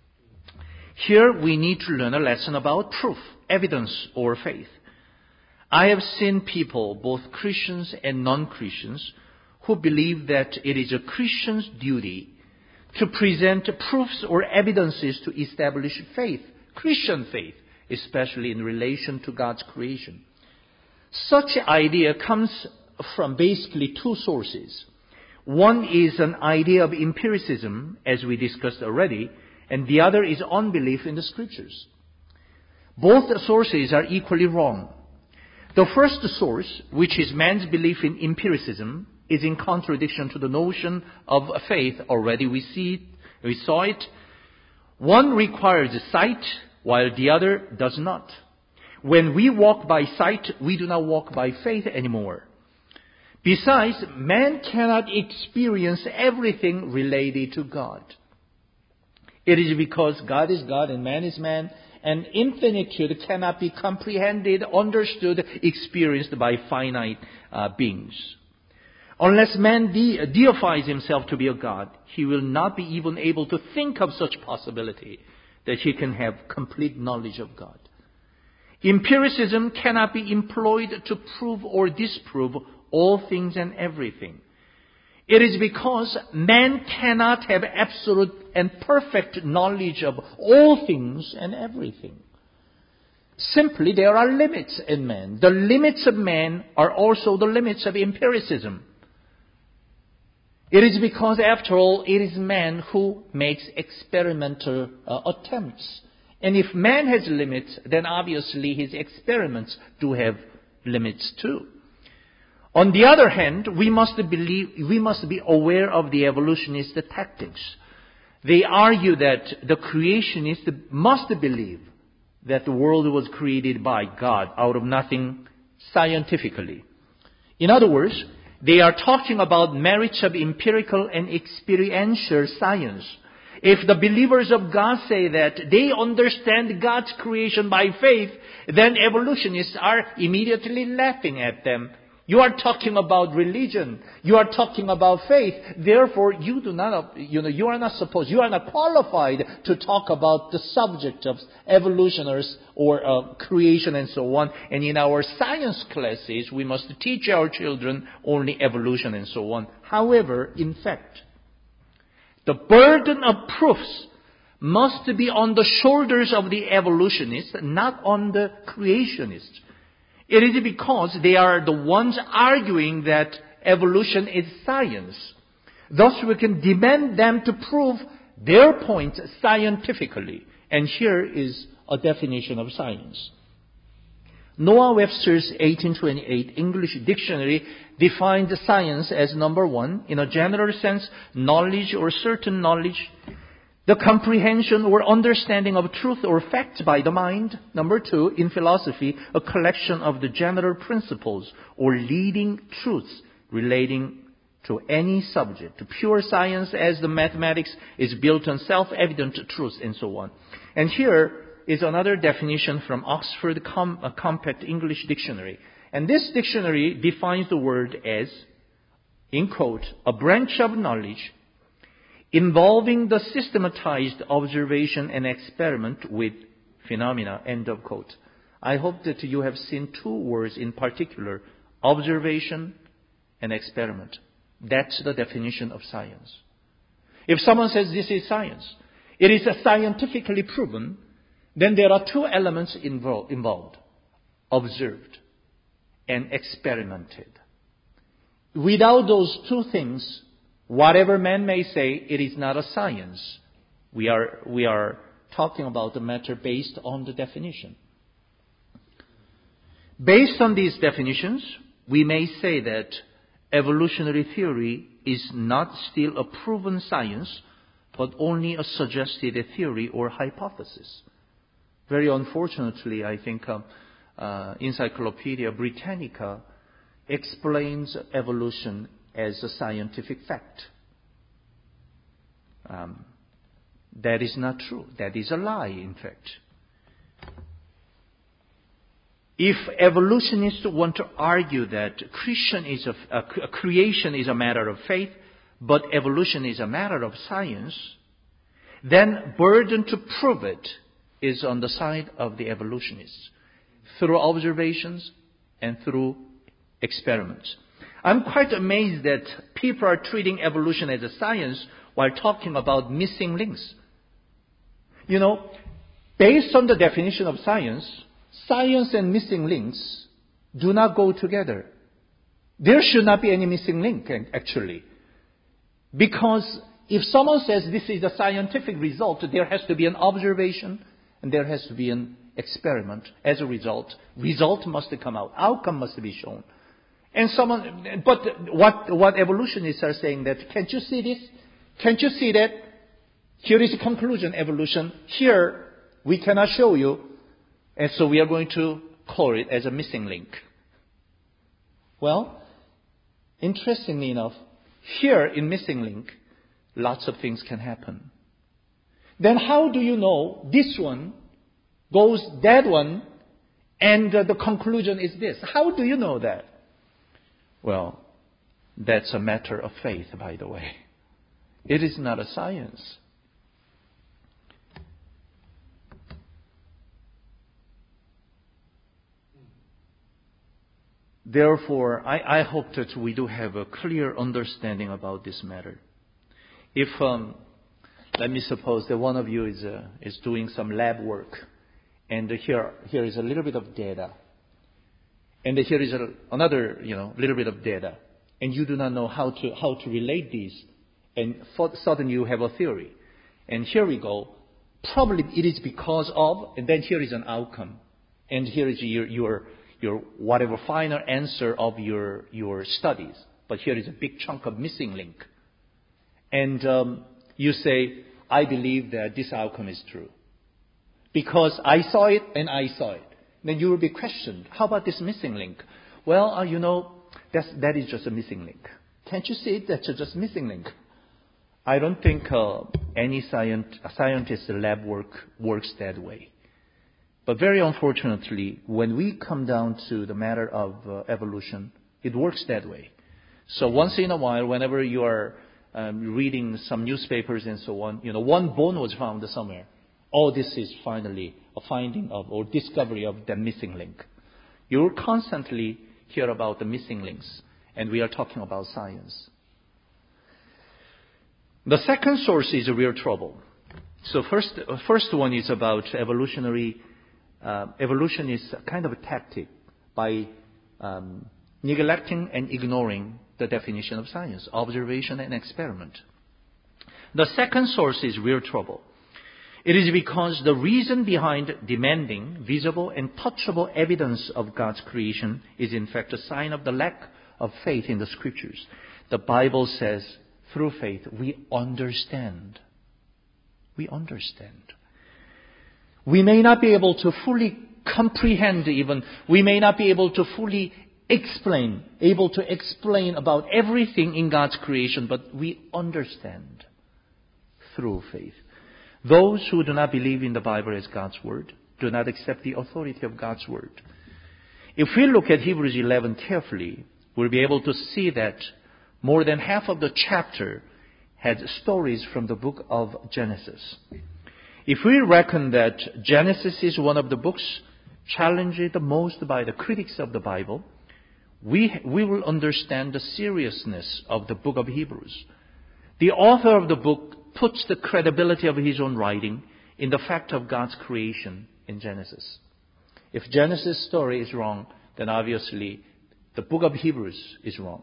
Here we need to learn a lesson about proof, evidence, or faith. I have seen people, both Christians and non-Christians, who believe that it is a Christian's duty to present proofs or evidences to establish faith, Christian faith, especially in relation to God's creation. Such idea comes from basically two sources. One is an idea of empiricism, as we discussed already, and the other is unbelief in the Scriptures. Both sources are equally wrong. The first source, which is man's belief in empiricism, is in contradiction to the notion of faith. Already we see it, we saw it. One requires sight, while the other does not. When we walk by sight, we do not walk by faith anymore. Besides, man cannot experience everything related to God. It is because God is God and man is man, and infinitude cannot be comprehended, understood, experienced by finite uh, beings. Unless man de- deifies himself to be a God, he will not be even able to think of such possibility that he can have complete knowledge of God. Empiricism cannot be employed to prove or disprove all things and everything. It is because man cannot have absolute and perfect knowledge of all things and everything. Simply, there are limits in man. The limits of man are also the limits of empiricism. It is because, after all, it is man who makes experimental uh, attempts. And if man has limits, then obviously his experiments do have limits too. On the other hand, we must believe, we must be aware of the evolutionist tactics. They argue that the creationist must believe that the world was created by God out of nothing scientifically. In other words, they are talking about merits of empirical and experiential science. If the believers of God say that they understand God's creation by faith, then evolutionists are immediately laughing at them. You are talking about religion. You are talking about faith. Therefore, you do not, you know, you are not supposed, you are not qualified to talk about the subject of evolutioners or uh, creation and so on. And in our science classes, we must teach our children only evolution and so on. However, in fact, the burden of proofs must be on the shoulders of the evolutionists, not on the creationists. It is because they are the ones arguing that evolution is science. Thus, we can demand them to prove their point scientifically. And here is a definition of science. Noah Webster's eighteen twenty-eight English Dictionary defined science as, number one, in a general sense, knowledge or certain knowledge, the comprehension or understanding of truth or facts by the mind. Number two, in philosophy, a collection of the general principles or leading truths relating to any subject. Pure science, as the mathematics, is built on self-evident truths and so on. And here is another definition from Oxford Com- uh, Compact English Dictionary. And this dictionary defines the word as, in quote, a branch of knowledge involving the systematized observation and experiment with phenomena, end of quote. I hope that you have seen two words in particular, observation and experiment. That's the definition of science. If someone says this is science, it is scientifically proven, then there are two elements involved, observed and experimented. Without those two things, whatever man may say, it is not a science. We are, we are talking about the matter based on the definition. Based on these definitions, we may say that evolutionary theory is not still a proven science, but only a suggested theory or hypothesis. Very unfortunately, I think um, uh, Encyclopedia Britannica explains evolution as a scientific fact. Um, that is not true. That is a lie, in fact. If evolutionists want to argue that Christian is a, a, creation is a matter of faith, but evolution is a matter of science, then burden to prove it is on the side of the evolutionists, through observations and through experiments. I'm quite amazed that people are treating evolution as a science while talking about missing links. You know, based on the definition of science, science and missing links do not go together. There should not be any missing link, actually. Because if someone says this is a scientific result, there has to be an observation and there has to be an experiment. As a result, result must come out. Outcome must be shown. And someone, but what, what evolutionists are saying that, can't you see this? Can't you see that? Here is the conclusion, evolution. Here, we cannot show you. And so we are going to call it as a missing link. Well, interestingly enough, here in missing link, lots of things can happen. Then how do you know this one goes that one and uh, the conclusion is this? How do you know that? Well, that's a matter of faith, by the way. It is not a science. Therefore, I, I hope that we do have a clear understanding about this matter. If, um, let me suppose that one of you is uh, is doing some lab work, and here here is a little bit of data, and here is a, another you know little bit of data, and you do not know how to how to relate these, and for, suddenly you have a theory, and here we go. Probably it is because of, and then here is an outcome, and here is your your your whatever final answer of your your studies. But here is a big chunk of missing link. And um, you say, I believe that this outcome is true. Because I saw it and I saw it. Then you will be questioned. How about this missing link? Well, uh, you know, that's, that is just a missing link. Can't you see it? That's just a missing link. I don't think uh, any science, scientist lab work works that way. But very unfortunately, when we come down to the matter of uh, evolution, it works that way. So once in a while, whenever you are um, reading some newspapers and so on, you know, one bone was found somewhere. Oh, this is finally a finding of or discovery of the missing link. You will constantly hear about the missing links, and we are talking about science. The second source is real trouble. So first, uh, first one is about evolutionary. Uh, evolution is a kind of a tactic by um, neglecting and ignoring the definition of science, observation and experiment. The second source is real trouble. It is because the reason behind demanding visible and touchable evidence of God's creation is in fact a sign of the lack of faith in the Scriptures. The Bible says, through faith, we understand. We understand. We may not be able to fully comprehend even, we may not be able to fully explain, able to explain about everything in God's creation, but we understand through faith. Those who do not believe in the Bible as God's Word do not accept the authority of God's Word. If we look at Hebrews eleven carefully, we'll be able to see that more than half of the chapter had stories from the book of Genesis. If we reckon that Genesis is one of the books challenged the most by the critics of the Bible, we, we will understand the seriousness of the book of Hebrews. The author of the book puts the credibility of his own writing in the fact of God's creation in Genesis. If Genesis' story is wrong, then obviously the book of Hebrews is wrong.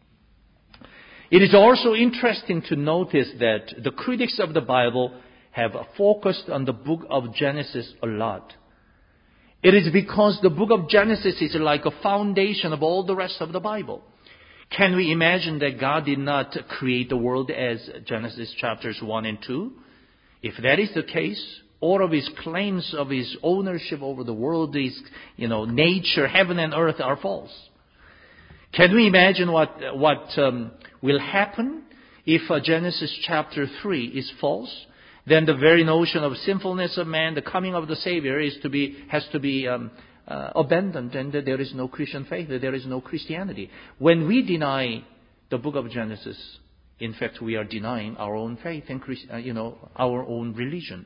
It is also interesting to notice that the critics of the Bible have focused on the book of Genesis a lot. It is because the book of Genesis is like a foundation of all the rest of the Bible. Can we imagine that God did not create the world as Genesis chapters one and two? If that is the case, all of his claims of his ownership over the world, his, you know, nature, heaven and earth are false. Can we imagine what what um, will happen if uh, Genesis chapter three is false? Then the very notion of sinfulness of man, the coming of the Savior, is to be has to be um, uh, abandoned, and that there is no Christian faith, that there is no Christianity. When we deny the book of Genesis, in fact, we are denying our own faith and Christ, uh, you know our own religion.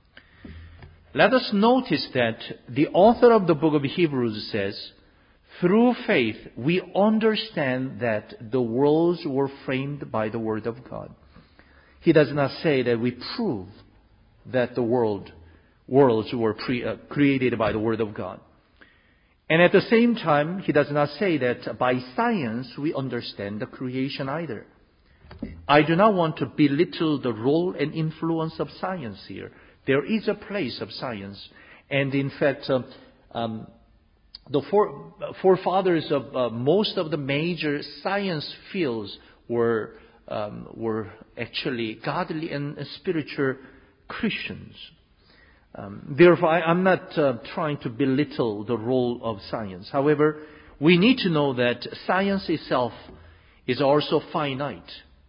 Let us notice that the author of the book of Hebrews says, through faith we understand that the worlds were framed by the Word of God. He does not say that we prove that the world worlds were pre, uh, created by the Word of God. And at the same time, he does not say that by science we understand the creation either. I do not want to belittle the role and influence of science here. There is a place of science. And in fact, um, um, the fore, forefathers of uh, most of the major science fields were um, were actually godly and spiritual Christians. Um, therefore, I, I'm not uh, trying to belittle the role of science. However, we need to know that science itself is also finite,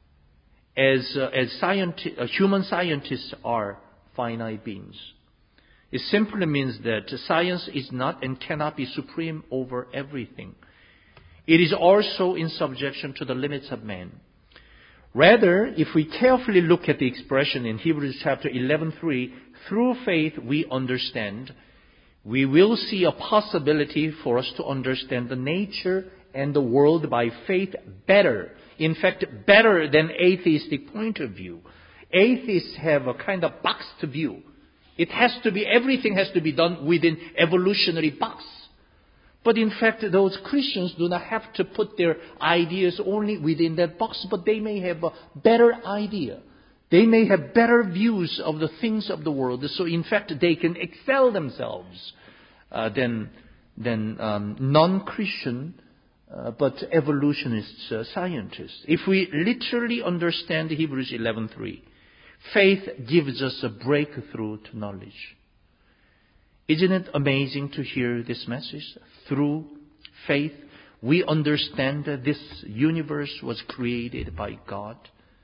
as uh, as scienti- uh, human scientists are finite beings. It simply means that science is not and cannot be supreme over everything. It is also in subjection to the limits of man. Rather, if we carefully look at the expression in Hebrews chapter eleven three, through faith we understand, we will see a possibility for us to understand the nature and the world by faith better. In fact, better than atheistic point of view. Atheists have a kind of boxed view. It has to be, everything has to be done within evolutionary box. But in fact, those Christians do not have to put their ideas only within that box, but they may have a better idea. They may have better views of the things of the world. So in fact, they can excel themselves uh, than, than um, non-Christian uh, but evolutionists, uh, scientists. If we literally understand Hebrews eleven three, faith gives us a breakthrough to knowledge. Isn't it amazing to hear this message? Through faith, we understand that this universe was created by God.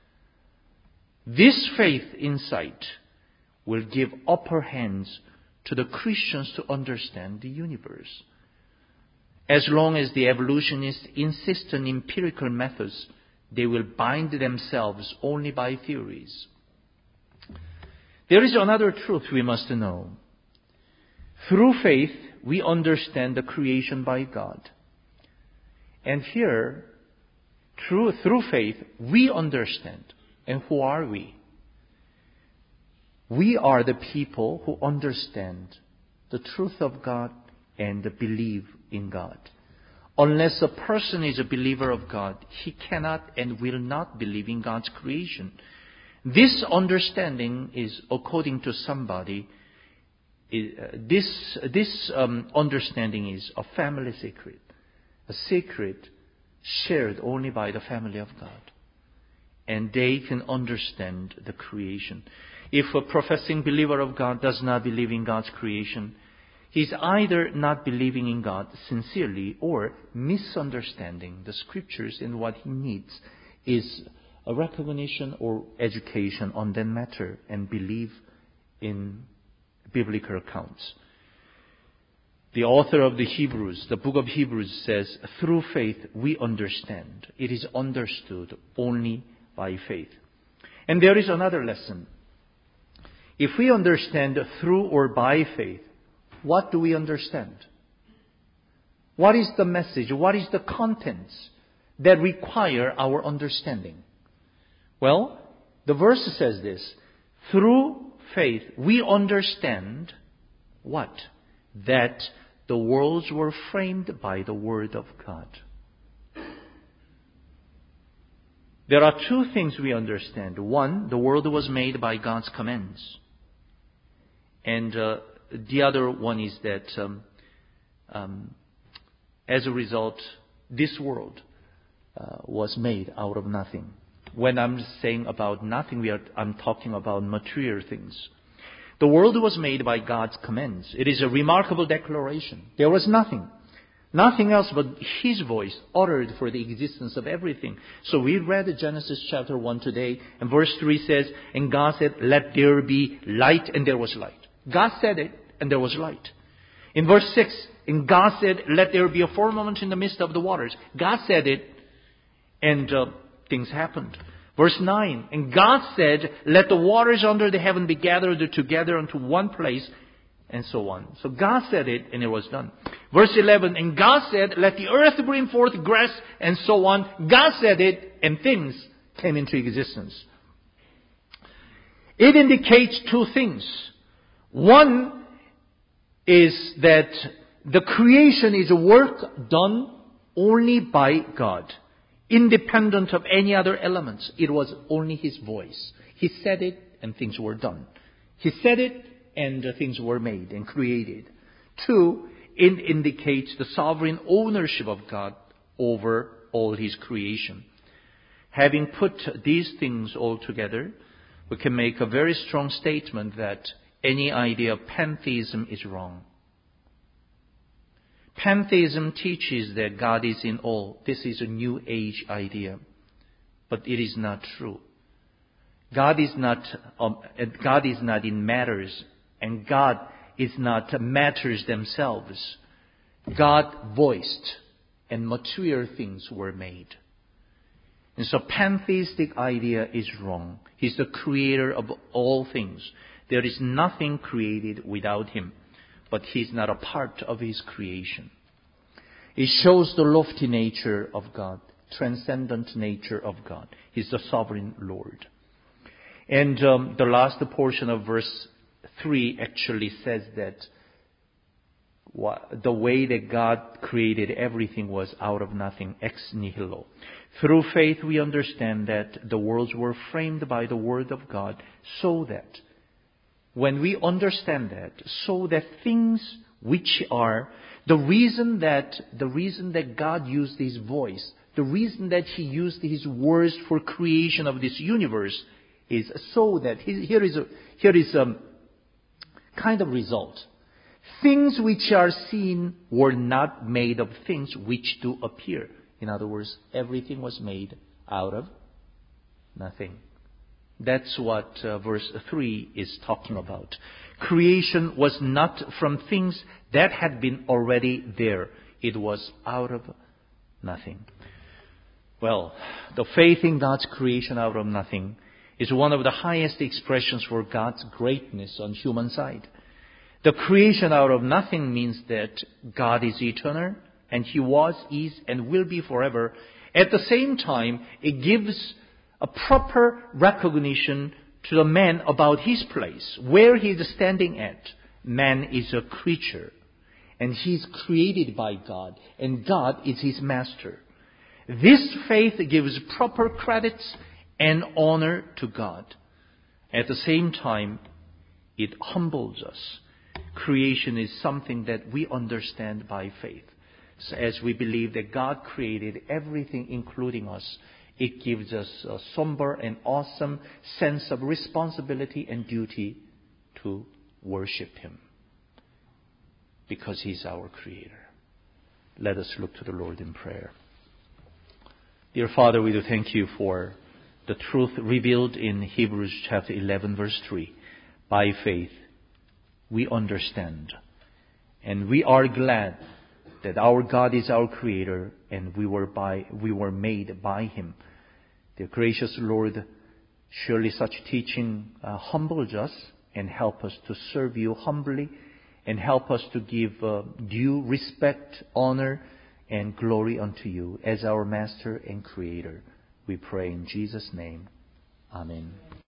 This faith insight will give upper hands to the Christians to understand the universe. As long as the evolutionists insist on empirical methods, they will bind themselves only by theories. There is another truth we must know. Through faith, we understand the creation by God. And here, through, through faith, we understand. And who are we? We are the people who understand the truth of God and believe in God. Unless a person is a believer of God, he cannot and will not believe in God's creation. This understanding is, according to somebody, this this um, understanding is a family secret, a secret shared only by the family of God. And they can understand the creation. If a professing believer of God does not believe in God's creation, he's either not believing in God sincerely or misunderstanding the scriptures, and what he needs is a recognition or education on that matter and believe in biblical accounts. The author of the Hebrews, the book of Hebrews says, through faith we understand. It is understood only by faith. And there is another lesson. If we understand through or by faith, what do we understand? What is the message? What is the contents that require our understanding? Well, the verse says this. Through faith, we understand what? That the worlds were framed by the Word of God. There are two things we understand. One, the world was made by God's commands. And uh, the other one is that um, um, as a result, this world uh, was made out of nothing. When I'm saying about nothing, we are, I'm talking about material things. The world was made by God's commands. It is a remarkable declaration. There was nothing. Nothing else but His voice uttered for the existence of everything. So we read Genesis chapter one today, and verse three says, and God said, let there be light, and there was light. God said it, and there was light. In verse six, and God said, let there be a firmament in the midst of the waters. God said it, and uh, things happened. Verse nine, and God said, let the waters under the heaven be gathered together unto one place, and so on. So God said it, and it was done. Verse eleven, and God said, let the earth bring forth grass, and so on. God said it, and things came into existence. It indicates two things. One is that the creation is a work done only by God, independent of any other elements. It was only His voice. He said it, and things were done. He said it, and things were made and created. Two, it indicates the sovereign ownership of God over all His creation. Having put these things all together, we can make a very strong statement that any idea of pantheism is wrong. Pantheism teaches that God is in all. This is a New Age idea, but it is not true. God is not um, God is not in matters, and God is not matters themselves. God voiced, and material things were made. And so pantheistic idea is wrong. He's the creator of all things. There is nothing created without Him, but He's not a part of His creation. It shows the lofty nature of God, transcendent nature of God. He's the sovereign Lord. And um, the last portion of verse three actually says that the way that God created everything was out of nothing, ex nihilo. Through faith we understand that the worlds were framed by the Word of God, so that when we understand that, so that things which are the reason that the reason that God used His voice, the reason that He used His words for creation of this universe is so that here is a here is a kind of result. Things which are seen were not made of things which do appear. In other words, everything was made out of nothing. That's what uh, verse three is talking about. Creation was not from things that had been already there. It was out of nothing. Well, the faith in God's creation out of nothing is one of the highest expressions for God's greatness on human side. The creation out of nothing means that God is eternal, and He was, is, and will be forever. At the same time, it gives a proper recognition to the man about his place, where he is standing at. Man is a creature, and he is created by God, and God is his master. This faith gives proper credits and honor to God. At the same time, it humbles us. Creation is something that we understand by faith. So as we believe that God created everything, including us, it gives us a somber and awesome sense of responsibility and duty to worship Him, because He's our Creator. Let us look to the Lord in prayer. Dear Father, we do thank You for the truth revealed in Hebrews chapter eleven, verse three. By faith, we understand, and we are glad that our God is our Creator, and we were by we were made by Him. Dear gracious Lord, surely such teaching uh, humbles us and help us to serve you humbly, and help us to give uh, due respect, honor, and glory unto you as our Master and Creator. We pray in Jesus' name. Amen.